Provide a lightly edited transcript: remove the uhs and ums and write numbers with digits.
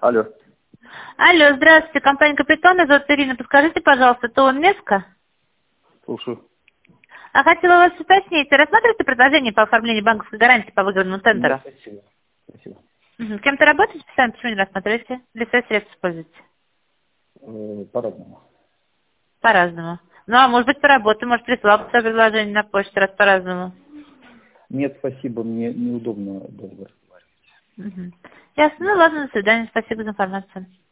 Алло. Алло, здравствуйте, компания Капитон, меня зовут Ирина. Подскажите, пожалуйста, это он Меска? Слушаю. А хотела вас уточнить, рассматриваете предложение по оформлению банковской гарантии по выигранному тендеру? Нет, спасибо. Спасибо. Кем-то работаете специально, почему не рассматриваете? Для своих средств используете? По-разному. По-разному. Ну, а может быть, по работе, может, прислал бы свое предложение на почту, раз по-разному. Нет, спасибо, мне неудобно долго разговаривать. Ясно, ну ладно, до свидания, спасибо за информацию.